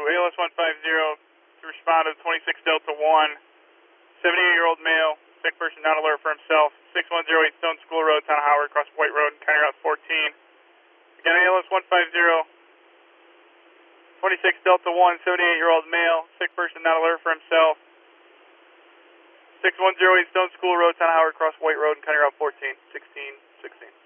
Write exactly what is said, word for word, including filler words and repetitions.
A L S one five zero to respond to twenty-six Delta one, seventy-eight-year-old male, sick person not alert for himself, six one zero eight Stone School Road, Town of Howard, across White Road, County Route fourteen. Again, A L S one five zero, twenty-six Delta one, seventy-eight-year-old male, sick person not alert for himself, six one zero eight Stone School Road, Town of Howard, across White Road, County Route fourteen, sixteen sixteen.